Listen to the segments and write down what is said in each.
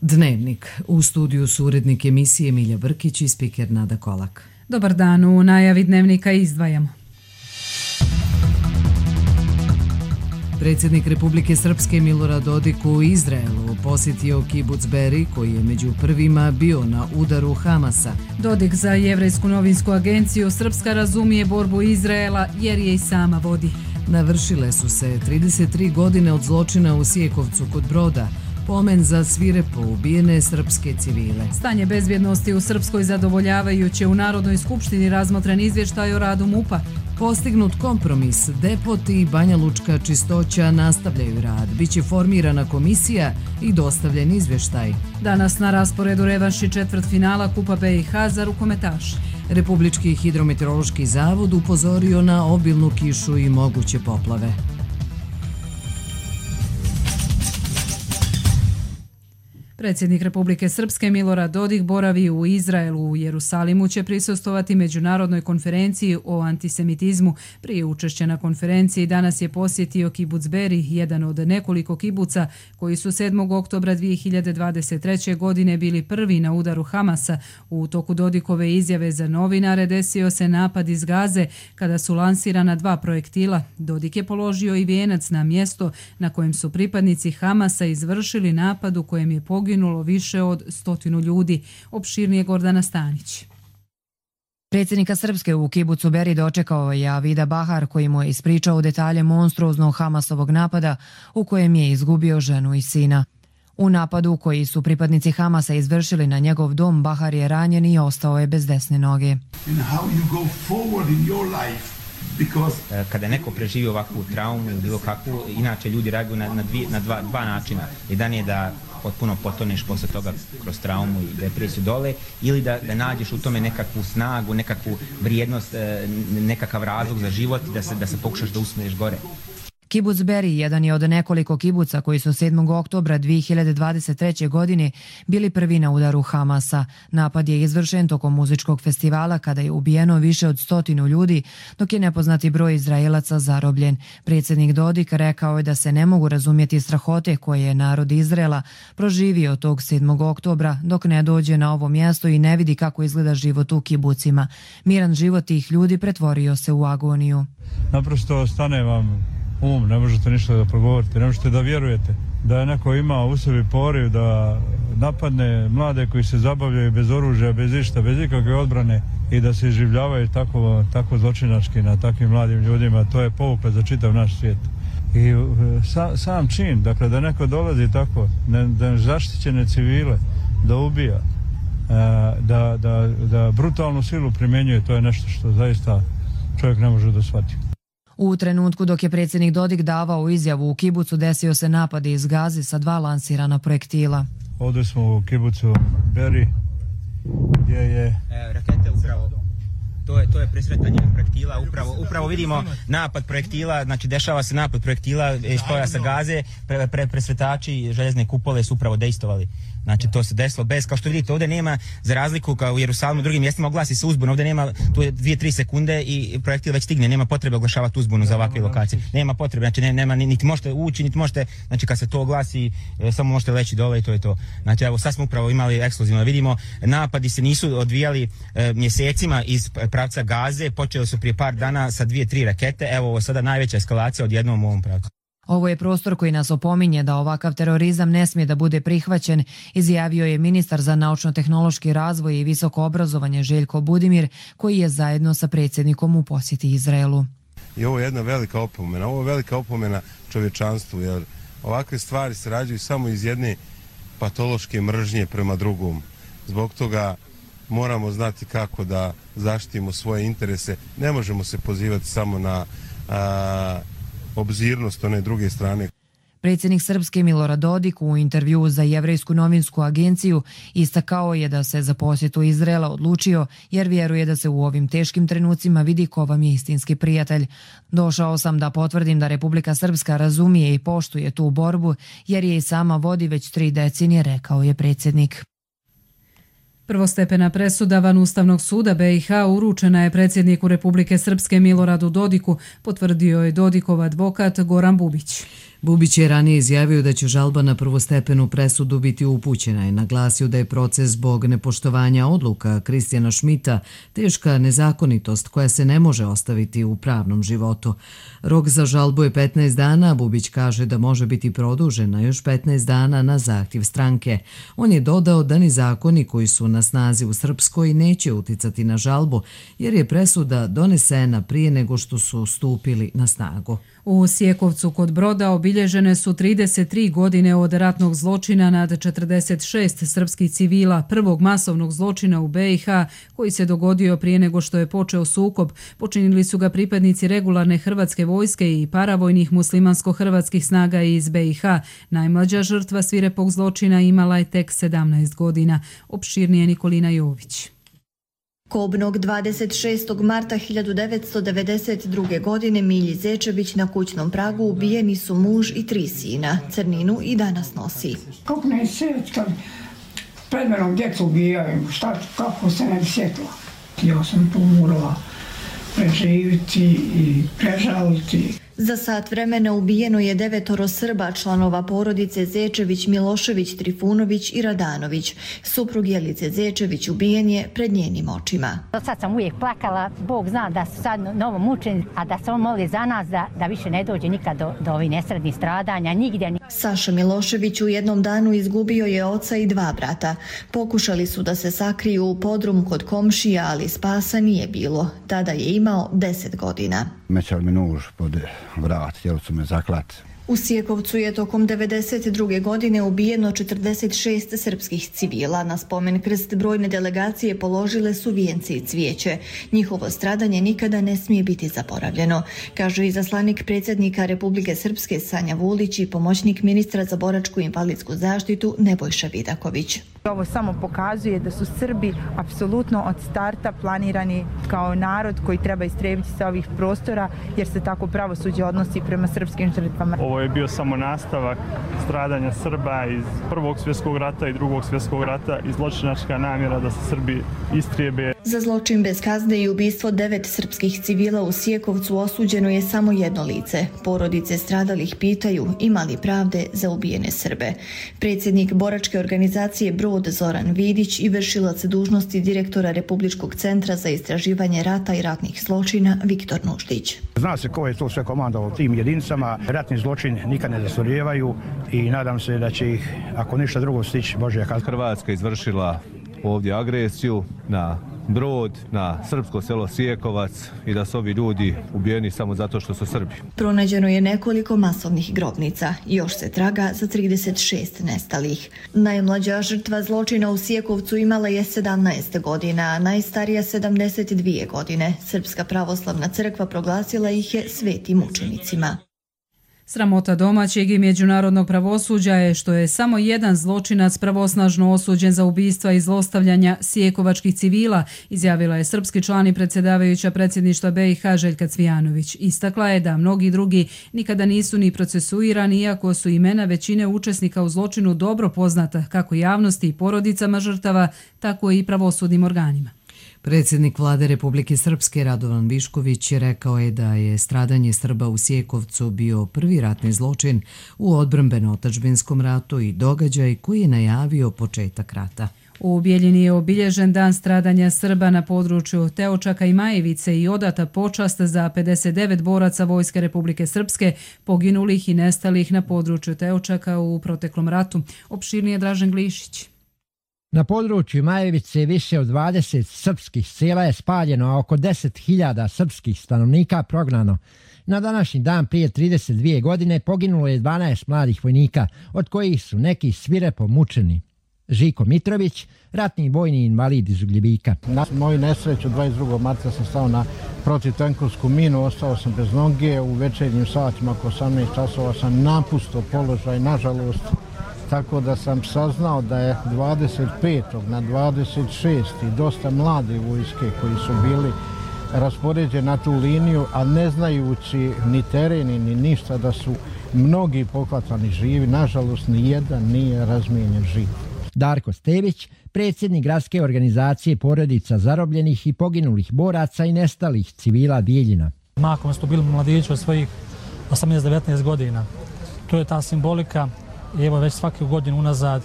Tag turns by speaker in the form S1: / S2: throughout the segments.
S1: Dnevnik. U studiju su urednik emisije Milja Brkić i spiker Nada Kolak.
S2: Dobar dan, u najavi Dnevnika izdvajamo.
S1: Predsjednik Republike Srpske Milorad Dodik u Izraelu posjetio kibuc Beri koji je među prvima bio na udaru Hamasa.
S2: Dodik za Jevrejsku novinsku agenciju: Srpska razumije borbu Izraela jer je i sama vodi.
S1: Navršile su se 33 godine od zločina u Sijekovcu kod Broda. Pomen za svirepo ubijene srpske civile.
S2: Stanje bezbjednosti u Srpskoj zadovoljavajuće. U Narodnoj skupštini razmotren izvještaj o radu MUP-a.
S1: Postignut kompromis, Depot i Banja Lučka čistoća nastavljaju rad. Biće formirana komisija i dostavljen izvještaj.
S2: Danas na rasporedu revanši četvrtfinala Kupa BiH za rukometaše.
S1: Republički hidrometeorološki zavod upozorio na obilnu kišu i moguće poplave.
S2: Predsjednik Republike Srpske Milorad Dodik boravi u Izraelu. U Jerusalimu će prisustvovati međunarodnoj konferenciji o antisemitizmu. Prije učešća na konferenciji danas je posjetio kibuc Beri, jedan od nekoliko kibuca koji su 7. oktobra 2023. godine bili prvi na udaru Hamasa. U toku Dodikove izjave za novinare desio se napad iz Gaze kada su lansirana 2 projektila. Dodik je položio i vijenac na mjesto na kojem su pripadnici Hamasa izvršili napad u kojem je poginulo više od 100 ljudi. Opširnije Gordana Stanić.
S3: Predsjednika Srpske u kibucu Beri dočekao je Avida Bahar koji mu je ispričao detalje monstruoznog Hamasovog napada u kojem je izgubio ženu i sina. U napadu koji su pripadnici Hamasa izvršili na njegov dom, Bahar je ranjen i ostao je bez desne noge.
S4: Kada neko preživi ovakvu traumu ili bilo kakvu, inače ljudi reaguju na dva načina. Jedan je da potpuno potoneš posle toga kroz traumu i depresiju dole, ili da nađeš u tome nekakvu snagu, nekakvu vrijednost, nekakav razlog za život i da se pokušaš da usmiješ gore.
S3: Kibuc Beri jedan je od nekoliko kibuca koji su 7. oktobra 2023. godine bili prvi na udaru Hamasa. Napad je izvršen tokom muzičkog festivala kada je ubijeno više od 100 ljudi, dok je nepoznati broj Izraelaca zarobljen. Predsjednik Dodik rekao je da se ne mogu razumjeti strahote koje je narod Izraela proživio tog 7. oktobra dok ne dođe na ovo mjesto i ne vidi kako izgleda život u kibucima. Miran život tih ljudi pretvorio se u agoniju.
S5: Naprosto stane vam ne možete ništa da progovorite, ne možete da vjerujete da je neko ima u sebi poriv da napadne mlade koji se zabavljaju bez oružja, bez išta, bez ikakve odbrane i da se iživljavaju tako zločinački na takvim mladim ljudima. To je pouka za čitav naš svijet. I sam čin, dakle da neko dolazi tako, da zaštićene civile, da ubija, da brutalnu silu primjenjuje, to je nešto što zaista čovjek ne može da shvati.
S3: U trenutku dok je predsjednik Dodik davao izjavu u kibucu desio se napad iz Gaze sa 2 lansirana projektila.
S5: Ovdje smo u kibucu Beri gdje je
S4: rakete upravo. To je presretanje projektila, upravo vidimo napad projektila, znači dešava se napad projektila iz pojasa Gaze, presretači željezne kupole su upravo dejstovali. Znači to se desilo bez, kao što vidite, ovdje nema, za razliku kao u Jerusalimu, u drugim mjestima oglasi se uzbun, ovdje nema, tu je 2-3 sekunde i projektil već stigne, nema potrebe oglašavati uzbunu za ovakve lokacije. Nema potrebe, znači nema, niti možete ući, niti možete, znači kad se to oglasi, samo možete leći dole i to je to. Znači evo, sad smo upravo imali ekskluzivno, vidimo, napadi se nisu odvijali mjesecima iz pravca Gaze, počeli su prije par dana sa 2-3 rakete, evo ovo sada najveća eskalacija odjednom u ovom pravcu.
S3: Ovo je prostor koji nas opominje da ovakav terorizam ne smije da bude prihvaćen, izjavio je ministar za naučno-tehnološki razvoj i visoko obrazovanje Željko Budimir, koji je zajedno sa predsjednikom u posjeti Izraelu.
S6: I ovo je jedna velika opomena, ovo je velika opomena čovječanstvu, jer ovakve stvari se rađaju samo iz jedne patološke mržnje prema drugom. Zbog toga moramo znati kako da zaštitimo svoje interese, ne možemo se pozivati samo na obzirnost one druge strane.
S3: Predsjednik Srpske Milorad Dodik u intervjuu za Jevrejsku novinsku agenciju istakao je da se za posjetu Izraela odlučio jer vjeruje da se u ovim teškim trenucima vidi ko vam je istinski prijatelj. Došao sam da potvrdim da Republika Srpska razumije i poštuje tu borbu jer je i sama vodi već 3 decenije, rekao je predsjednik.
S2: Prvostepena presuda van Ustavnog suda BiH uručena je predsjedniku Republike Srpske Miloradu Dodiku, potvrdio je Dodikov advokat Goran Bubić.
S1: Bubić je ranije izjavio da će žalba na prvostepenu presudu biti upućena i naglasio da je proces zbog nepoštovanja odluka Kristijana Šmita teška nezakonitost koja se ne može ostaviti u pravnom životu. Rok za žalbu je 15 dana, Bubić kaže da može biti produžen na još 15 dana na zahtjev stranke. On je dodao da ni zakoni koji su na snazi u Srpskoj neće uticati na žalbu jer je presuda donesena prije nego što su stupili na snagu.
S2: U Sjekovcu kod Broda obilježene su 33 godine od ratnog zločina nad 46 srpskih civila, prvog masovnog zločina u BiH koji se dogodio prije nego što je počeo sukob. Počinili su ga pripadnici regularne hrvatske vojske i paravojnih muslimansko-hrvatskih snaga iz BiH. Najmlađa žrtva svirepog zločina imala je tek 17 godina. Opširnije Nikolina Jović.
S7: Kobnog 26. marta 1992. godine Milji Zečević na kućnom pragu ubijeni su muž i 3 sina. Crninu i danas nosi.
S8: Kako ne sjet kad pred menom djecu ubijaju, kako se ne sjetila. Ja sam to morala preživiti i prežaliti.
S7: Za sat vremena ubijeno je 9 Srba, članova porodice Zečević, Milošević, Trifunović i Radanović. Suprug Jelice Zečević ubijen je pred njenim očima.
S9: Do sad sam uvijek plakala, Bog zna da su sad novo mučeni, a da se on moli za nas da više ne dođe nikad do ovih nesretnih stradanja, nigdje.
S7: Saša Milošević u jednom danu izgubio je oca i 2 brata. Pokušali su da se sakriju u podrum kod komšija, ali spasa nije bilo. Tada je imao 10 godina.
S10: Mećal mi nož pod vrat, htjeli su me zaklat.
S7: U Sjekovcu je tokom 1992. godine ubijeno 46 srpskih civila. Na spomen krst brojne delegacije položile su vijence i cvijeće. Njihovo stradanje nikada ne smije biti zaboravljeno, kaže izaslanik predsjednika Republike Srpske Sanja Vulić i pomoćnik ministra za boračku i invalidsku zaštitu Nebojša Vidaković.
S11: Ovo samo pokazuje da su Srbi apsolutno od starta planirani kao narod koji treba istrebiti sa ovih prostora jer se tako pravosuđe odnosi prema srpskim žrtvama.
S12: Ovo je bio samo nastavak stradanja Srba iz Prvog svjetskog rata i Drugog svjetskog rata i zločinačka namjera da se Srbi istrijebe.
S7: Za zločin bez kazne i ubistvo 9 srpskih civila u Sjekovcu osuđeno je samo jedno lice. Porodice stradalih pitaju ima li pravde za ubijene Srbe. Predsjednik boračke organizacije Brod Zoran Vidić i vršilac dužnosti direktora Republičkog centra za istraživanje rata i ratnih zločina Viktor Nuždić.
S13: Zna se ko je to sve komandovao tim jedinicama. Ratni zločin nikad ne zastarijevaju i nadam se da će ih, ako ništa drugo, stići Božja kazna.
S14: Hrvatska izvršila ovdje agresiju na Brod, na srpsko selo Sjekovac i da su ovi ljudi ubijeni samo zato što su Srbi.
S7: Pronađeno je nekoliko masovnih grobnica. Još se traga za 36 nestalih. Najmlađa žrtva zločina u Sjekovcu imala je 17 godina, a najstarija 72 godine. Srpska pravoslavna crkva proglasila ih je svetim mučenicima.
S2: Sramota domaćeg i međunarodnog pravosuđa je što je samo jedan zločinac pravosnažno osuđen za ubistva i zlostavljanja sjekovačkih civila, izjavila je srpski član i predsjedavajuća predsjedništva BiH Željka Cvijanović. Istakla je da mnogi drugi nikada nisu ni procesuirani, iako su imena većine učesnika u zločinu dobro poznata kako javnosti i porodicama žrtava, tako i pravosudnim organima.
S1: Predsjednik vlade Republike Srpske Radovan Višković rekao je da je stradanje Srba u Sjekovcu bio prvi ratni zločin u odbrambeno-otadžbinskom ratu i događaj koji je najavio početak rata.
S2: U Bijeljini je obilježen dan stradanja Srba na području Teočaka i Majevice i odata počast za 59 boraca Vojske Republike Srpske poginulih i nestalih na području Teočaka u proteklom ratu. Opširnije Dražen Glišić.
S15: Na području Majevice više od 20 srpskih sela je spaljeno, a oko 10.000 srpskih stanovnika prognano. Na današnji dan prije 32 godine poginulo je 12 mladih vojnika, od kojih su neki svirepo mučeni. Žiko Mitrović, ratni vojni invalid iz Ugljevika.
S16: Na moju nesreću 22. marta sam stao na protivtenkovsku minu, ostao sam bez noge, u večernjim satima oko 18 časova sam napustio položaj, nažalost, tako da sam saznao da je 25. na 26. dosta mlade vojske koji su bili raspoređeni na tu liniju, a ne znajući ni tereni ni ništa da su mnogi pohvatani živi, nažalost ni jedan nije razmijenjen živ.
S15: Darko Stević, predsjednik gradske organizacije porodica zarobljenih i poginulih boraca i nestalih civila Bijeljina.
S17: Mahom su bili mladići od svojih 18-19 godina. To je ta simbolika i evo već svaku godinu unazad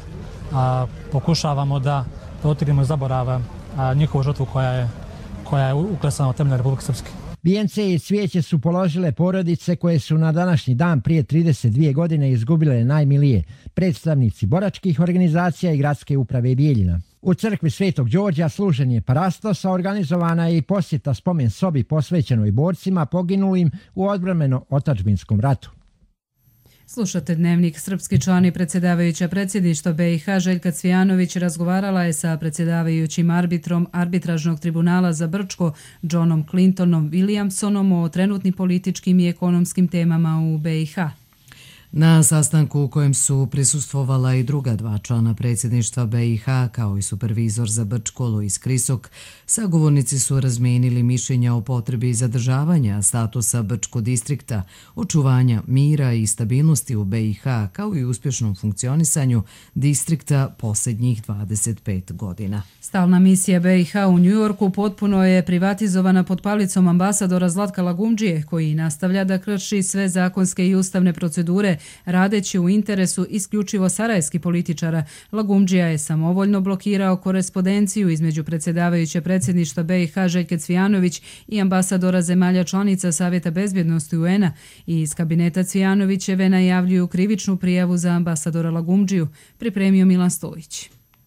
S17: pokušavamo da otrgnemo iz zaborava njihovu žrtvu koja je uklesana od temelja Republike Srpske.
S15: Vijence i cvijeće su položile porodice koje su na današnji dan prije 32 godine izgubile najmilije, predstavnici boračkih organizacija i gradske uprave Bijeljina. U crkvi Svetog Đorđa služen je parastos, a organizovana je i posjeta spomen sobi posvećenoj borcima poginulim u odbrambeno-otadžbinskom ratu.
S2: Slušate Dnevnik. Srpski član i predsjedavajuća predsjedništva BiH Željka Cvijanović razgovarala je sa predsjedavajućim arbitrom Arbitražnog tribunala za Brčko Johnom Clintonom Williamsonom o trenutnim političkim i ekonomskim temama u BiH.
S1: Na sastanku u kojem su prisustvovala i druga dva člana predsjedništva BiH, kao i supervizor za Brčko Luis Krisok, sagovornici su razmijenili mišljenja o potrebi zadržavanja statusa Brčko distrikta, očuvanja mira i stabilnosti u BiH, kao i uspješnom funkcionisanju distrikta posljednjih 25 godina.
S2: Stalna misija BiH u Njujorku potpuno je privatizovana pod palicom ambasadora Zlatka Lagumdžije, koji nastavlja da krši sve zakonske i ustavne procedure, radeći u interesu isključivo sarajevskih političara. Lagumdžija je samovoljno blokirao korespondenciju između predsjedavajuće predsjedništva BiH Željke Cvijanović i ambasadora zemalja članica Savjeta bezbjednosti UN-a i iz kabineta Cvijanovićeve najavljuju krivičnu prijavu za ambasadora Lagumdžiju, pripremio Milan Stojić.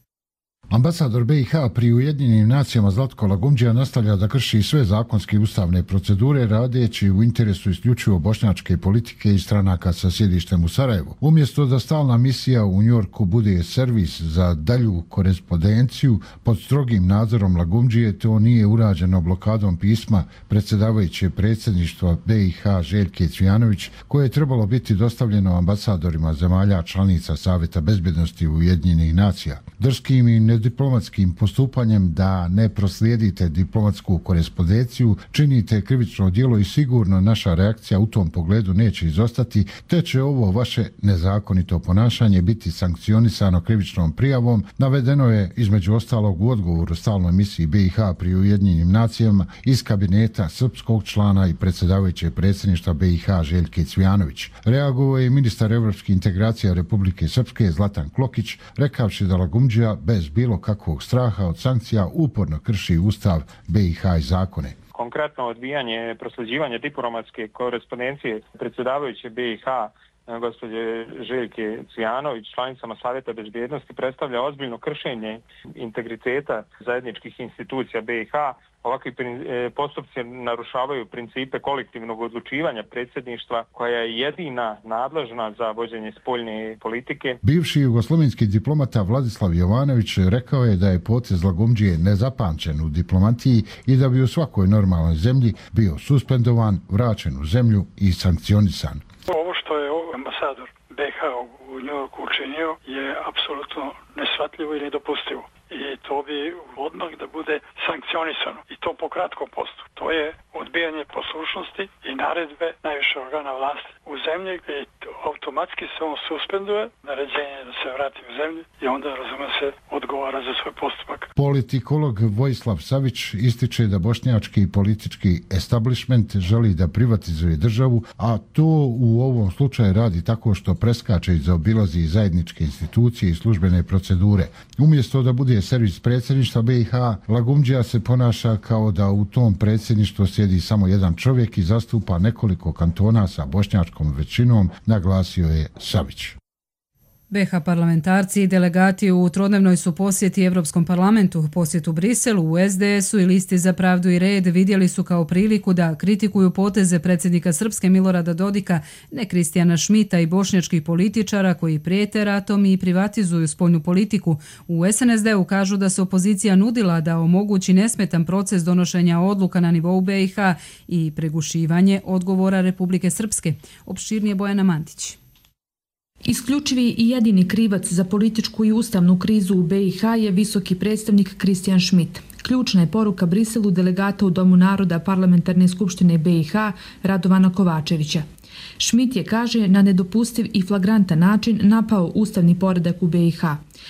S18: Ambasador BiH pri Ujedinjenim nacijama Zlatko Lagumdžija nastavlja da krši sve zakonske i ustavne procedure radeći u interesu isključivo bošnjačke politike i stranaka sa sjedištem u Sarajevu. Umjesto da stalna misija u Njujorku bude servis za dalju korespondenciju pod strogim nadzorom Lagumdžije, to nije urađeno blokadom pisma predsjedavajuće predsjedništva BiH Željke Cvijanović, koje je trebalo biti dostavljeno ambasadorima zemalja članica Savjeta bezbjednosti Ujedinjenih nacija. Drskim i diplomatskim postupanjem da ne proslijedite diplomatsku korespondenciju, činite krivično djelo i sigurno naša reakcija u tom pogledu neće izostati, te će ovo vaše nezakonito ponašanje biti sankcionisano krivičnom prijavom, navedeno je između ostalog u odgovoru stalnoj misiji BiH pri Ujedinjenim nacijama iz kabineta srpskog člana i predsjedavajuće predsjedništva BiH Željke Cvijanović. Reagovao je ministar evropskih integracija Republike Srpske Zlatan Klokić, rekavši da Lagumdžija bez bilo kakvog straha od sankcija uporno krši Ustav BiH i zakone.
S19: Konkretno odbijanje prosljeđivanja diplomatske korespondencije predsjedavajuće BiH gospođe Željke Cvijanović članicama Savjeta bezbjednosti predstavlja ozbiljno kršenje integriteta zajedničkih institucija BiH. Ovakvi postupci narušavaju principe kolektivnog odlučivanja predsjedništva koja je jedina nadležna za vođenje spoljne politike.
S18: Bivši jugoslovenski diplomata Vladislav Jovanović rekao je da je potez Lagumdžije nezapamćen u diplomatiji i da bi u svakoj normalnoj zemlji bio suspendovan, vraćen u zemlju i sankcionisan.
S20: Ovo što je ambasador BiH u Njujorku učinio je apsolutno neshvatljivo i nedopustivo. I to bi odmah da bude sankcionisano. I to po kratkom postupku. To je odbijanje poslušnosti i naredbe najviše organa vlasti u zemlji i automatski se on suspenduje, naređenje da se vrati u zemlju i onda, razume se, odgovara za svoj postupak.
S18: Politikolog Vojislav Savić ističe da bošnjački politički establishment želi da privatizuje državu, a to u ovom slučaju radi tako što preskače i zaobilazi zajedničke institucije i službene procedure. Umjesto da bude servis predsjedništva BiH, Lagumdžija se ponaša kao da u tom predsjedništvu sjedi samo jedan čovjek i zastupa nekoliko kantona sa bošnjačkom većinom, naglasio je Savić.
S2: BiH parlamentarci i delegati u trodnevnoj su posjeti Evropskom parlamentu. Posjet u Briselu, u SDS-u i Listi za pravdu i red vidjeli su kao priliku da kritikuju poteze predsjednika Srpske Milorada Dodika, ne Kristijana Šmita i bošnjačkih političara koji prijete ratom i privatizuju spoljnu politiku. U SNSD-u kažu da se opozicija nudila da omogući nesmetan proces donošenja odluka na nivou BiH i pregušivanje odgovora Republike Srpske. Opširnije Bojana Mantić.
S21: Isključivi i jedini krivac za političku i ustavnu krizu u BiH je visoki predstavnik Kristijan Šmit. Ključna je poruka Briselu delegata u Domu naroda Parlamentarne skupštine BiH Radovana Kovačevića. Schmidt je, kaže, na nedopustiv i flagrantan način napao ustavni poredak u BiH.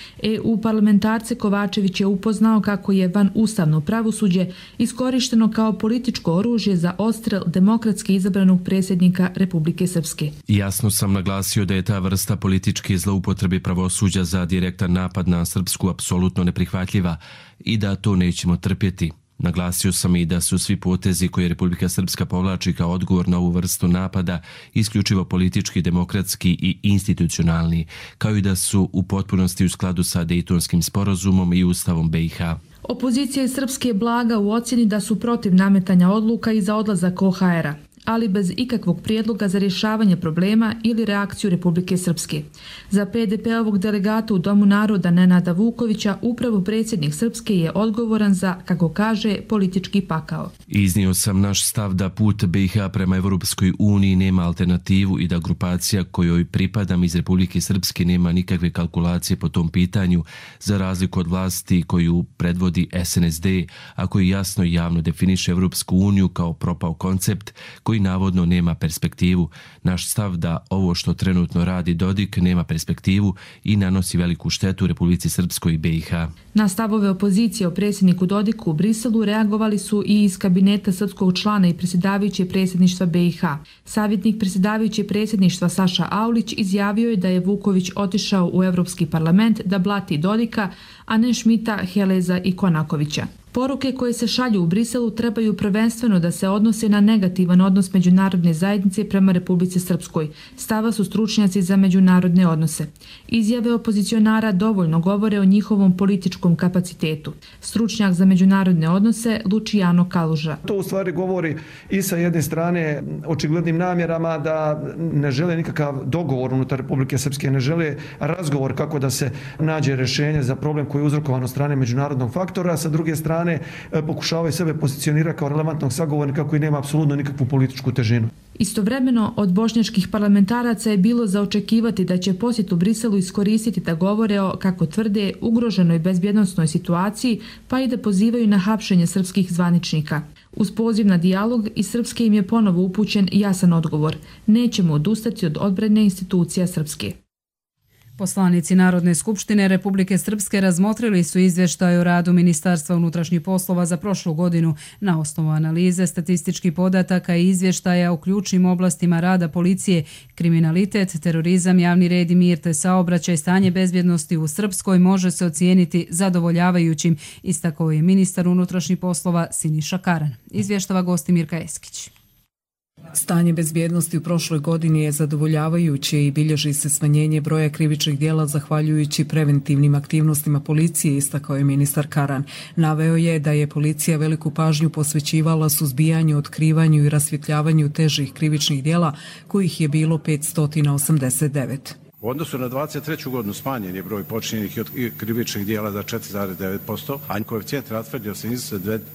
S21: EU parlamentarce Kovačević je upoznao kako je van ustavno pravosuđe iskorišteno kao političko oružje za odstrel demokratski izabranog predsjednika Republike Srpske.
S5: Jasno sam naglasio da je ta vrsta političke zloupotrebe pravosuđa za direktan napad na Srpsku apsolutno neprihvatljiva i da to nećemo trpjeti. Naglasio sam i da su svi potezi koje Republika Srpska povlači kao odgovor na ovu vrstu napada isključivo politički, demokratski i institucionalni, kao i da su u potpunosti u skladu sa Dejtonskim sporazumom i Ustavom BiH.
S21: Opozicija iz Srpske je blaga u ocjeni da su protiv nametanja odluka i za odlazak OHR-a, ali bez ikakvog prijedloga za rješavanje problema ili reakciju Republike Srpske. Za PDP-ovog delegata u Domu naroda Nenada Vukovića upravo predsjednik Srpske je odgovoran za, kako kaže, politički pakao.
S5: Iznio sam naš stav da put BiH prema Evropskoj uniji nema alternativu i da grupacija kojoj pripadam iz Republike Srpske nema nikakve kalkulacije po tom pitanju, za razliku od vlasti koju predvodi SNSD, a koji jasno i javno definiše Evropsku uniju kao propao koncept koji navodno nema perspektivu. Naš stav da ovo što trenutno radi Dodik nema perspektivu i nanosi veliku štetu Republici Srpskoj i BiH.
S21: Na stavove opozicije o predsjedniku Dodiku u Briselu reagovali su i iz kabineta srpskog člana i predsjedavajuće predsjedništva BiH. Savjetnik predsjedavajuće predsjedništva Saša Aulić izjavio je da je Vuković otišao u Evropski parlament da blati Dodika, a ne Schmidta, Heleza i Konakovića. Poruke koje se šalju u Briselu trebaju prvenstveno da se odnose na negativan odnos međunarodne zajednice prema Republici Srpskoj. Stava su stručnjaci za međunarodne odnose. Izjave opozicionara dovoljno govore o njihovom političkom kapacitetu. Stručnjak za međunarodne odnose Luciano Kaluža.
S22: To u stvari govori i sa jedne strane očiglednim namjerama da ne žele nikakav dogovor unutar Republike Srpske, ne žele razgovor kako da se nađe rješenje za problem koji je uzrokovan od strane međunarodnog faktora, sa druge strane pokušavaju sebe pozicionirati kao relevantnog sagovornika koji nema apsolutno nikakvu političku težinu.
S21: Istovremeno, od bošnjačkih parlamentaraca je bilo za očekivati da će posjet u Briselu iskoristiti da govore o, kako tvrde, ugroženoj bezbjednosnoj situaciji, pa i da pozivaju na hapšenje srpskih zvaničnika. Uz poziv na dijalog iz Srpske im je ponovo upućen jasan odgovor. Nećemo odustati od odbrane institucija Srpske.
S2: Poslanici Narodne skupštine Republike Srpske razmotrili su izvještaj o radu Ministarstva unutrašnjih poslova za prošlu godinu na osnovu analize statističkih podataka i izvještaja o ključnim oblastima rada policije, kriminalitet, terorizam, javni red i mir te saobraćaj, stanje bezbjednosti u Srpskoj može se ocijeniti zadovoljavajućim, istakao je ministar unutrašnjih poslova Siniša Karan. Izvještava gosti Mirka Eskić.
S23: Stanje bezbjednosti u prošloj godini je zadovoljavajuće i bilježi se smanjenje broja krivičnih djela zahvaljujući preventivnim aktivnostima policije, istakao je ministar Karan. Naveo je da je policija veliku pažnju posvećivala suzbijanju, otkrivanju i rasvjetljavanju težih krivičnih djela, kojih je bilo 589.
S24: U odnosu na 23. godinu smanjen je broj počinjenih i krivičnih dijela za 4,9%, a koeficijent raspredijeljenosti iznosi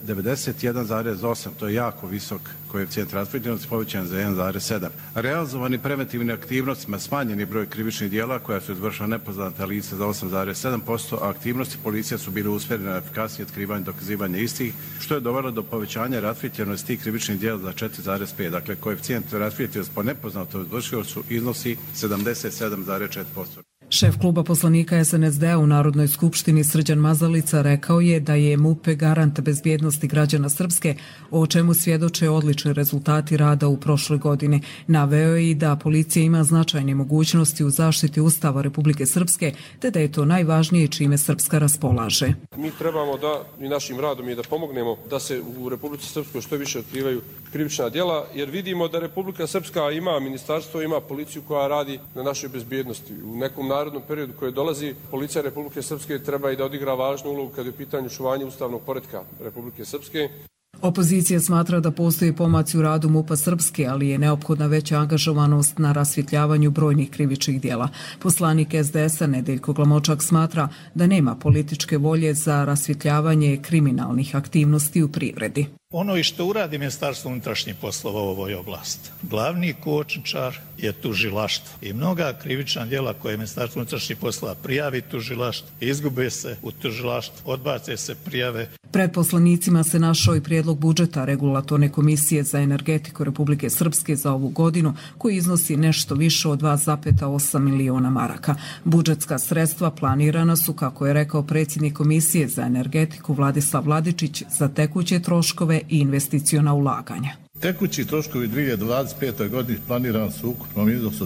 S24: 91,8%, to je jako visok koeficijent raspredijeljenosti, povećan za 1,7%. Realizovani preventivnim aktivnostima smanjen je broj krivičnih dijela koja su izvršila nepoznata lica za 8,7%, a aktivnosti policije su bile usmjerene na efikasnije otkrivanje i dokazivanje istih, što je dovelo do povećanja rasvjetljenosti tih krivičnih dijela za 4,5%. Dakle, koeficijent rasvjetljenosti po nepoznatom izvršiocu iznosi 77,4%.
S23: Šef kluba poslanika SNSD-a u Narodnoj skupštini Srđan Mazalica rekao je da je MUP garant bezbjednosti građana Srpske, o čemu svjedoče odlični rezultati rada u prošloj godini. Naveo je i da policija ima značajne mogućnosti u zaštiti Ustava Republike Srpske, te da je to najvažnije čime Srpska raspolaže.
S25: Mi trebamo da i našim radom i da pomognemo da se u Republici Srpskoj što više otkrivaju krivična djela, jer vidimo da Republika Srpska ima ministarstvo, ima policiju koja radi na našoj bezbjednosti. U nekom narednom periodu koji dolazi, policija Republike Srpske treba i da odigra važnu ulogu kada je u pitanju čuvanja ustavnog poretka Republike Srpske.
S23: Opozicija smatra da postoji pomaci u radu MUP-a Srpske, ali je neophodna veća angažovanost na rasvjetljavanju brojnih krivičnih djela. Poslanik SDS-a Nedeljko Glamočak smatra da nema političke volje za rasvjetljavanje kriminalnih aktivnosti u privredi.
S3: Ono i što uradi Ministarstvo unutrašnjih poslova u ovoj oblasti. Glavni kočničar je tužilaštvo i mnoga krivična djela koje Ministarstvo unutrašnjih poslova prijavi tužilaštvo, izgube se u tužilaštvu, odbace se prijave.
S23: Pred poslanicima se našao i prijedlog budžeta Regulatorne komisije za energetiku Republike Srpske za ovu godinu, koji iznosi nešto više od 2,8 miliona maraka. Budžetska sredstva planirana su, kako je rekao predsjednik Komisije za energetiku Vladislav Vladičić, za tekuće troškove i investiciona ulaganja.
S4: Tekući troškovi 2025. godini planirani su u ukupnom iznosu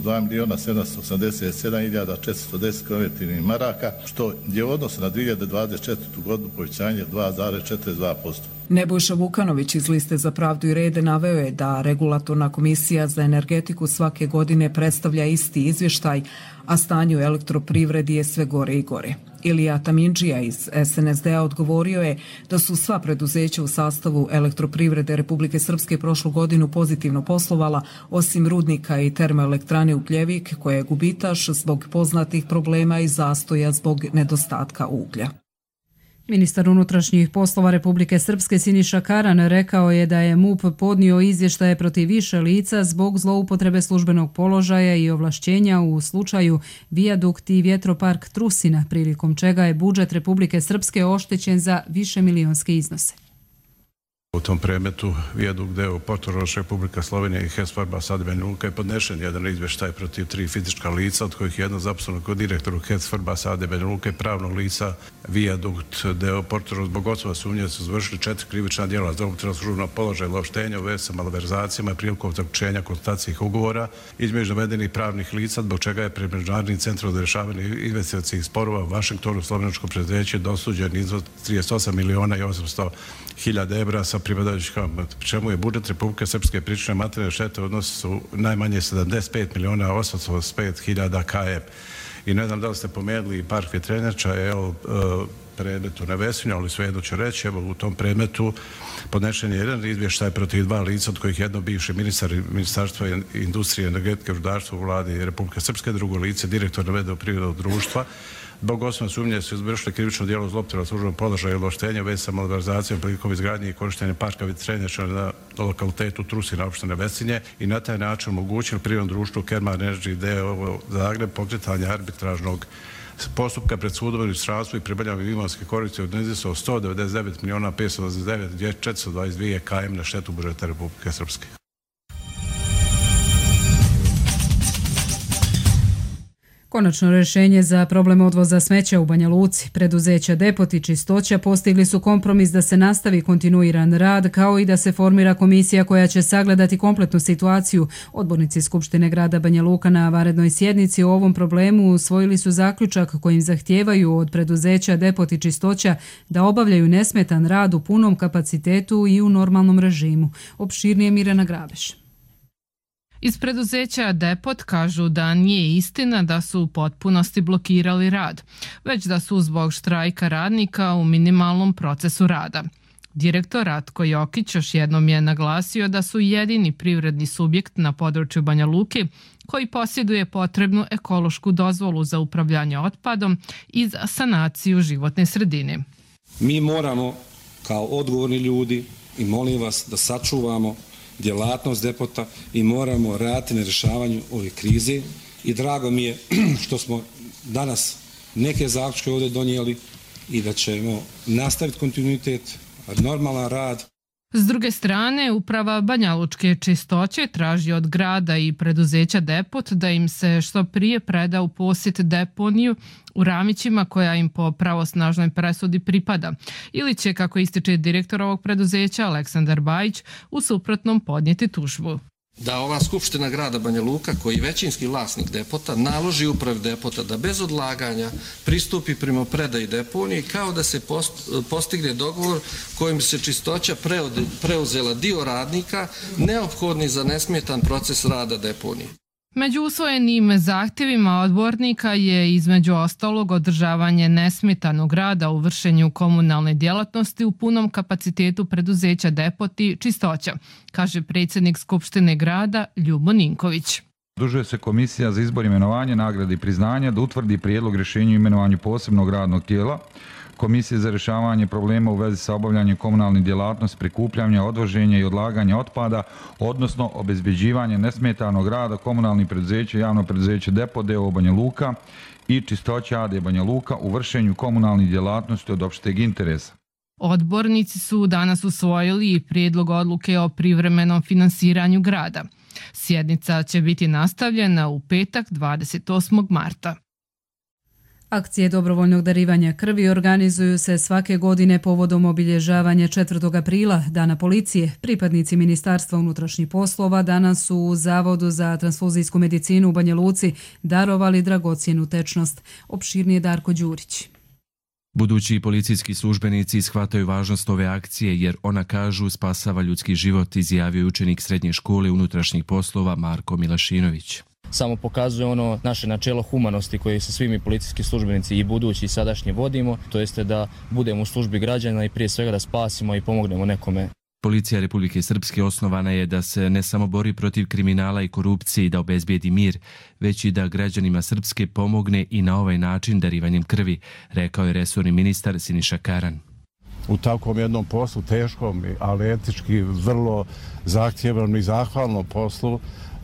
S4: 2.777.410 konvertibilnih maraka, što je u odnosu na 2024. godinu povećanje 2,42%.
S23: Nebojša Vukanović iz Liste za pravdu i red naveo je da Regulatorna komisija za energetiku svake godine predstavlja isti izvještaj, a stanje u elektroprivredi je sve gore i gore. Ilija Tamindžija iz SNSD-a odgovorio je da su sva preduzeća u sastavu elektroprivrede Republike Srpske prošlu godinu pozitivno poslovala, osim rudnika i termoelektrane Ugljevik, koja je gubitaš zbog poznatih problema i zastoja zbog nedostatka uglja.
S2: Ministar unutrašnjih poslova Republike Srpske Siniša Karan rekao je da je MUP podnio izvještaje protiv više lica zbog zloupotrebe službenog položaja i ovlašćenja u slučaju Vijadukt i vjetropark Trusina, prilikom čega je budžet Republike Srpske oštećen za višemilionske iznose.
S24: U tom predmetu Vijadukt deo Portorož, Republika Slovenija i HES Farba Sade Banja Luka je podnešen jedan izvještaj protiv 3 fizička lica, od kojih jedno zaposleno kod direktoru HES Farba Sade Banja Luka i pravnog lica Vijadukt deo Portorož. Zbog osnova sumnje su izvršili 4 krivična djela zloupotreba službenog položaja i ovlaštenja u vezi sa malverzacijama i prilikom zaključenja konstatacijskih ugovora između navedenih pravnih lica, zbog čega je pred Međunarodnim centrom za rješavanje investicijskih sporova u Vašingtonu slovenačko preduzeće dosuđen iznos 38.800.000 evra sa pripadajućim kamata, pri čemu je budžet Republike Srpske pričine materijalne štete odnosi su najmanje 75.885.000 KM. I ne znam da li ste pomenuli Park Vjetrenjača, predmetu ne Vesinja, ali svejedno ću reći, evo u tom predmetu podnešen je jedan izvještaj protiv 2 lica, od kojih jedno bivši ministar Ministarstva industrije, energetike i rudarstva u vladi Republike Srpske, drugo lice direktor navedenog privrednog društva. Zbog osnovne sumnje su izvršili krivično djelo zloupotreba službenog položaja i ovlaštenja u vezi sa malverzacijom prilikom izgradnje i korištenja parka Vjetrenjača na lokalitetu Trusina, opštine Vesinje, i na taj način omogućili privrednom društvu Kerman Energy d.o.o. Zagreb pokretanje arbitražnog postupka pred sudom u inostranstvu i pribavljanje imovinske koristi od iznosa od 199.529.422 KM na štetu budžeta Republike Srpske.
S2: Konačno rješenje za problem odvoza smeća u Banja Luci. Preduzeća Depot i Čistoća postigli su kompromis da se nastavi kontinuiran rad, kao i da se formira komisija koja će sagledati kompletnu situaciju. Odbornici Skupštine grada Banja Luka na vanrednoj sjednici o ovom problemu usvojili su zaključak kojim zahtijevaju od preduzeća Depot i Čistoća da obavljaju nesmetan rad u punom kapacitetu i u normalnom režimu. Opširnije Mirjana Grabeš.
S6: Iz preduzeća Depot kažu da nije istina da su u potpunosti blokirali rad, već da su zbog štrajka radnika u minimalnom procesu rada. Direktor Ratko Jokić još jednom je naglasio da su jedini privredni subjekt na području Banja Luke koji posjeduje potrebnu ekološku dozvolu za upravljanje otpadom i za sanaciju životne sredine.
S8: Mi moramo kao odgovorni ljudi, i molim vas da sačuvamo djelatnost Depota i moramo raditi na rješavanju ove krize, i drago mi je što smo danas neke zaključke ovdje donijeli i da ćemo nastaviti kontinuitet, normalan rad.
S6: S druge strane, uprava Banjalučke čistoće traži od grada i preduzeća Depot da im se što prije preda u posjed deponiju u Ramićima koja im po pravosnažnoj presudi pripada, ili će, kako ističe direktor ovog preduzeća Aleksandar Bajić, u suprotnom podnijeti tužbu.
S9: Da ova Skupština grada Banja Luka, koji je većinski vlasnik Depota, naloži upravi Depota da bez odlaganja pristupi prema predaji deponije, kao da se postigne dogovor kojim se čistoća preuzela dio radnika neophodni za nesmetan proces rada deponije.
S6: Među usvojenim zahtjevima odbornika je između ostalog održavanje nesmetanog rada u vršenju komunalne djelatnosti u punom kapacitetu preduzeća Depot i Čistoća, kaže predsjednik Skupštine grada Ljubo Ninković.
S26: Zadužuje se Komisija za izbor, imenovanje, nagrade i priznanja da utvrdi prijedlog rješenja o imenovanju posebnog radnog tijela
S10: Komisije za rješavanje problema u vezi sa obavljanjem komunalnih djelatnosti, prikupljanja, odvoženja i odlaganja otpada, odnosno obezbeđivanje nesmetanog rada komunalnih preduzeća, javno preduzeće Depo d.o.o. Banja Luka i Čistoća a.d. Banja Luka u vršenju komunalnih djelatnosti od opšteg interesa.
S6: Odbornici su danas usvojili prijedlog odluke o privremenom finansiranju grada. Sjednica će biti nastavljena u petak 28. marta.
S2: Akcije dobrovoljnog darivanja krvi organizuju se svake godine povodom obilježavanja 4. aprila, Dana policije. Pripadnici Ministarstva unutrašnjih poslova danas su u Zavodu za transfuzijsku medicinu u Banja Luci darovali dragocjenu tečnost. Opširnije Darko Đurić.
S5: Budući policijski službenici shvataju važnost ove akcije jer ona, kažu, spasava ljudski život, izjavio je učenik srednje škole unutrašnjih poslova Marko Milašinović.
S11: Samo pokazuje ono naše načelo humanosti koje se svi mi policijski službenici i budući i sadašnji vodimo, to jeste da budemo u službi građana i prije svega da spasimo i pomognemo nekome.
S5: Policija Republike Srpske osnovana je da se ne samo bori protiv kriminala i korupcije i da obezbijedi mir, već i da građanima Srpske pomogne i na ovaj način darivanjem krvi, rekao je resorni ministar Siniša Karan.
S24: U takvom jednom poslu, teškom, ali etički vrlo zahtjevnom i zahvalnom poslu,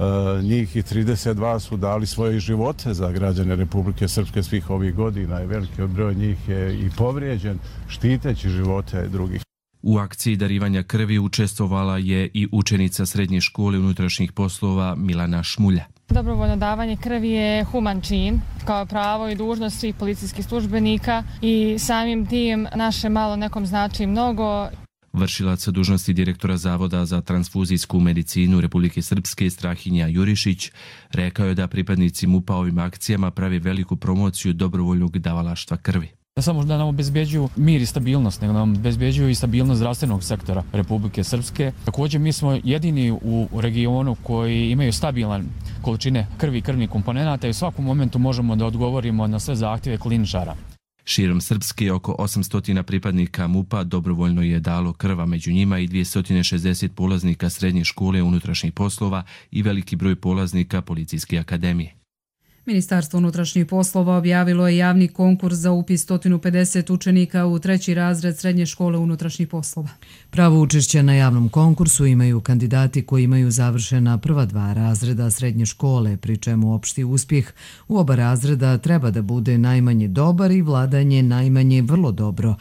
S24: njih i 32 su dali svoje živote za građane Republike Srpske svih ovih godina i veliki broj njih je i povrijeđen štiteći živote drugih.
S5: U akciji darivanja krvi učestvovala je i učenica srednje škole unutrašnjih poslova Milana Šmulja.
S12: Dobrovoljno davanje krvi je human čin, kao pravo i dužnost svih policijskih službenika i samim tim naše malo nekom znači mnogo.
S5: Vršilac dužnosti direktora Zavoda za transfuzijsku medicinu Republike Srpske Strahinja Jurišić rekao je da pripadnici MUP-a ovim akcijama prave veliku promociju dobrovoljnog davalaštva krvi.
S13: Ne samo da nam obezbeđuju mir i stabilnost, nego nam obezbeđuju i stabilnost zdravstvenog sektora Republike Srpske. Također mi smo jedini u regionu koji imaju stabilan količine krvi i krvnih komponenata i u svakom momentu možemo da odgovorimo na sve zahtjeve kliničara.
S5: Širom Srpske oko 800 pripadnika MUP-a dobrovoljno je dalo krva, među njima i 260 polaznika srednje škole unutrašnjih poslova i veliki broj polaznika Policijske akademije.
S2: Ministarstvo unutrašnjih poslova objavilo je javni konkurs za upis 150 učenika u 3. razred srednje škole unutrašnjih poslova.
S1: Pravo učešća na javnom konkursu imaju kandidati koji imaju završena prva 2 razreda srednje škole, pri čemu opšti uspjeh u oba razreda treba da bude najmanje dobar i vladanje najmanje vrlo dobro,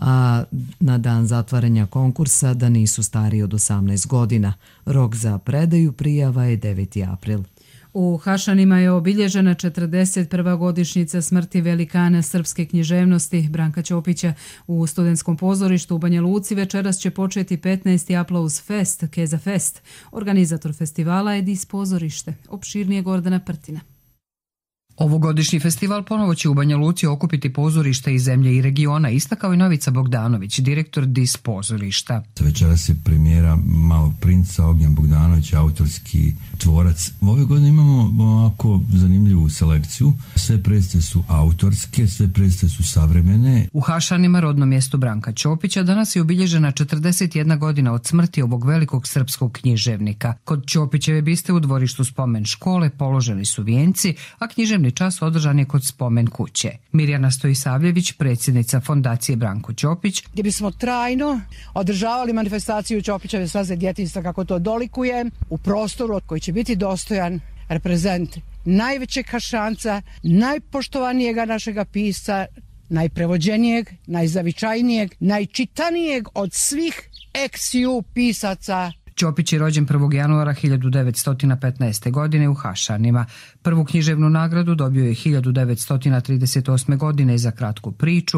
S1: a na dan zatvaranja konkursa da nisu stariji od 18 godina. Rok za predaju prijava je 9. april.
S2: U Hašanima je obilježena 41. godišnjica smrti velikana srpske književnosti Branka Ćopića. U studentskom pozorištu u Banja Luci večeras će početi 15. Aplauz Fest, Keza Fest. Organizator festivala je Dis pozorište. Opširnije Gordana Prtina.
S14: Ovogodišnji festival ponovo će u Banja Luci okupiti pozorište iz zemlje i regiona, istakao i Novica Bogdanović, direktor Dis pozorišta.
S26: Večeras je premijera Malog princa, Ognjen Bogdanović, autorski tvorac. Ove godine imamo ovako zanimljivu selekciju. Sve predstave su autorske, sve predstave su savremene.
S14: U Hašanima, rodnom mjestu Branka Ćopića, danas je obilježena 41 godina od smrti ovog velikog srpskog književnika. Kod Ćopićeve biste u dvorištu spomen škole položeni su vijenci, a književni čas održan je kod spomen kuće. Mirjana Stojisavljević, predsjednica fondacije Branko Ćopić,
S27: gdje bismo trajno održavali manifestaciju Ćopićeve staze djetinjstva kako to dolikuje u prostoru koji će biti dostojan reprezent najvećeg Hašanca, najpoštovanijega našega pisca, najprevođenijeg, najzavičajnijeg, najčitanijeg od svih eksiju pisaca.
S14: Ćopić je rođen 1. januara 1915. godine u Hašanima. Prvu književnu nagradu dobio je 1938. godine za kratku priču,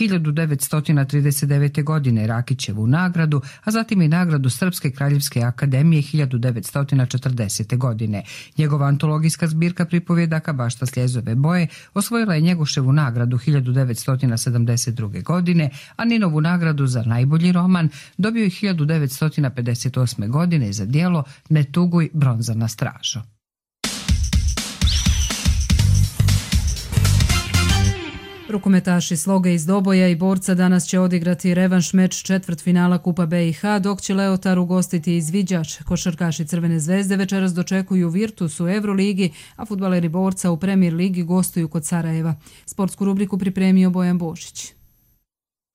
S14: 1939. godine Rakićevu nagradu, a zatim i nagradu Srpske kraljevske akademije 1940. godine. Njegova antologijska zbirka pripovjedaka Bašta sljezove boje osvojila je Njegoševu nagradu 1972. godine, a Ninovu nagradu za najbolji roman dobio je 1958. godine za djelo Ne tuguj, bronzana stražo.
S2: Rukometaši Sloge iz Doboja i Borca danas će odigrati revanš meč četvrtfinala Kupa BiH, dok će Leotar ugostiti Izviđač. Košarkaši Crvene zvezde večeras dočekuju Virtus u Euroligi, a fudbaleri Borca u Premier ligi gostuju kod Sarajeva. Sportsku rubriku pripremio Bojan Božić.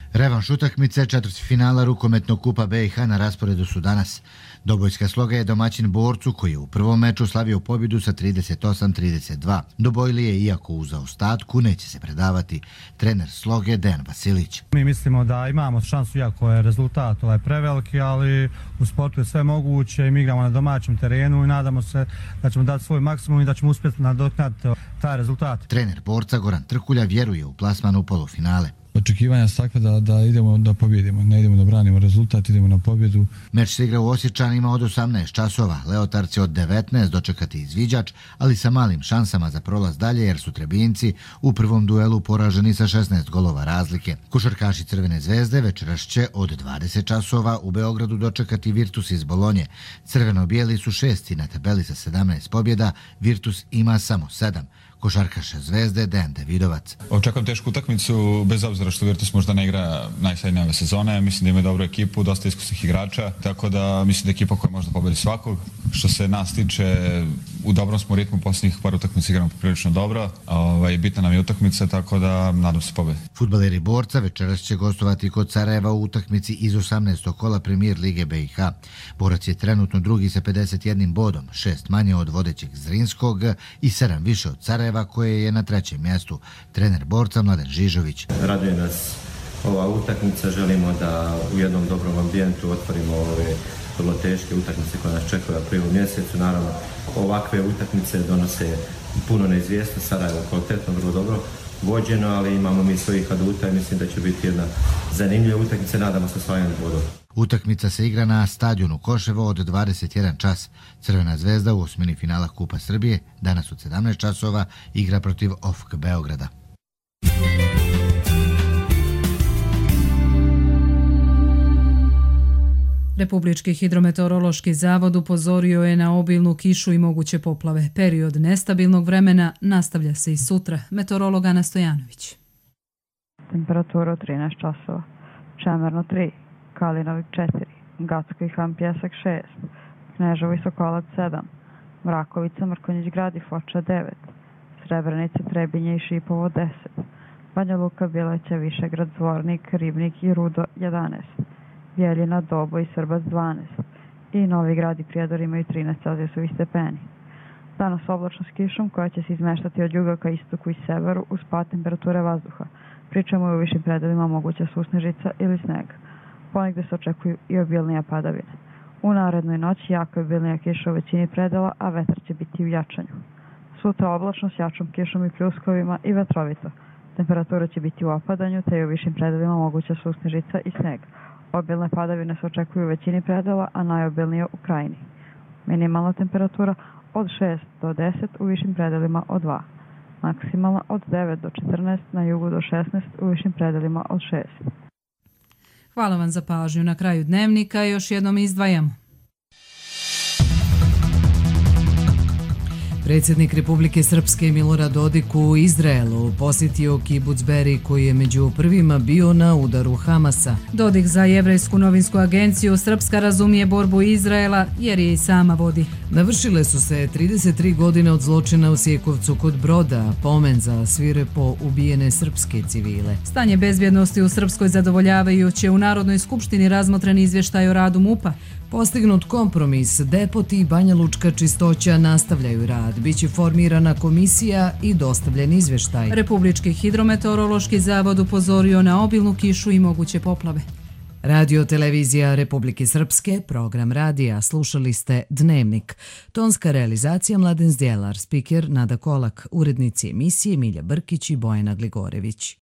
S7: Revanš utakmice četvrtfinala rukometnog kupa BiH na rasporedu su danas. Dobojska Sloga je domaćin Borcu koji je u prvom meču slavio pobjedu sa 38-32. Dobojlije, iako u zaostatku, neće se predavati. Trener Sloge Dejan Vasilić.
S15: Mi mislimo da imamo šansu, iako je rezultat preveliki, ali u sportu je sve moguće i mi igramo na domaćem terenu i nadamo se da ćemo dati svoj maksimum i da ćemo uspjeti nadoknaditi taj rezultat.
S7: Trener Borca Goran Trkulja vjeruje u plasman u polufinale.
S16: Očekivanja su takve da idemo da pobjedimo, ne idemo da branimo rezultat, idemo na pobjedu.
S7: Meč se igra u Osječanima od 18 časova. Leotar će od 19 dočekati izviđač, ali sa malim šansama za prolaz dalje jer su Trebinjci u prvom duelu poraženi sa 16 golova razlike. Košarkaši Crvene zvezde večeras će od 20 časova u Beogradu dočekati Virtus iz Bolonje. Crveno-bijeli su šesti na tabeli sa 17 pobjeda, Virtus ima samo 7. Košarkaš Zvezde Dejan Davidovac.
S16: Očekujem tešku utakmicu, bez obzira što Virtus možda ne igra najsrednije ove sezone. Mislim da ima dobru ekipu, dosta iskusnih igrača, tako da mislim da je ekipa koja može pobedi svakog. Što se nas tiče, u dobrom smo ritmu, posljednjih par utakmica igramo prilično dobro. Bitna nam je utakmica, tako da nadam se pobedi.
S7: Fudbaleri Borca večeras će gostovati kod Sarajeva u utakmici iz 18. kola Premier Lige BiH. Borac je trenutno drugi sa 51 bodom, 6 manje od vodećeg Zrinskog i 7 više od Sarajeva, koje je na trećem mjestu. Trener Borca Mladen Žižović.
S17: Raduje nas ova utakmica, želimo da u jednom dobrom ambijentu otvorimo ove vrlo teške utakmice koje nas čekaju u aprilu mjesecu. Naravno, ovakve utakmice donose puno neizvjesno. Sarajevo kvalitetno, vrlo dobro vođeno, ali imamo mi svojih aduta i mislim da će biti jedna zanimljiva utakmica. Nadamo se osvajanju bodova.
S7: Utakmica se igra na stadionu Koševo od 21 čas. Crvena zvezda u osmini finala Kupa Srbije danas od 17 časova igra protiv OFK Beograda.
S2: Republički hidrometeorološki zavod upozorio je na obilnu kišu i moguće poplave. Period nestabilnog vremena nastavlja se i sutra. Meteorolog Ana Stojanović.
S18: Temperatura 13 časova. Čemerno 3. Kalinovik 4, Gacko i Han Pjesak 6, Kneževo i Sokolac 7, Mrakovica, Mrkonjić Grad i Foča 9, Srebrenica, Trebinje i Šipovo 10, Banja Luka, Bileća, Višegrad, Zvornik, Ribnik i Rudo 11, Bjeljina, Dobo i Srbac 12 i Novi Grad i Prijedor imaju 13 celzijusovih stepeni. Danas oblačno s kišom koja će se izmeštati od juga ka istoku i severu uz pad temperature vazduha, pričamo i u višim predelima moguća susnežica ili sneg. Ponegde se očekuju i obilnija padavine. U narednoj noći jako obilnija kiša u većini predela, a vetar će biti u jačanju. Sutra oblačno s jačom kišom i pljuskovima i vetrovito. Temperatura će biti u opadanju, te i u višim predelima moguća susnežica i sneg. Obilne padavine se očekuju u većini predela, a najobilnije u krajini. Minimalna temperatura od 6 do 10, u višim predelima od 2. Maksimalna od 9 do 14, na jugu do 16, u višim predelima od 6.
S2: Hvala vam za pažnju. Na kraju dnevnika još jednom izdvajamo. Predsjednik Republike Srpske Milorad Dodik u Izraelu posjetio kibuc Beri koji je među prvima bio na udaru Hamasa. Dodik za Jevrejsku novinsku agenciju: Srpska razumije borbu Izraela jer je i sama vodi. Navršile su se 33 godine od zločina u Sjekovcu kod Broda, pomen za svirepo ubijene srpske civile. Stanje bezbjednosti u Srpskoj zadovoljavajuće. U Narodnoj skupštini razmotren izvještaj o radu MUP-a. Postignut kompromis, Depoti i Banja Lučka čistoća nastavljaju rad. Biće formirana komisija i dostavljen izvještaj. Republički hidrometeorološki zavod upozorio na obilnu kišu i moguće poplave. Radio televizija Republike Srpske, program radija, slušali ste Dnevnik. Tonska realizacija Mladen Zdjelar, spiker Nada Kolak, urednici emisije Milja Brkić i Bojana Gligorević.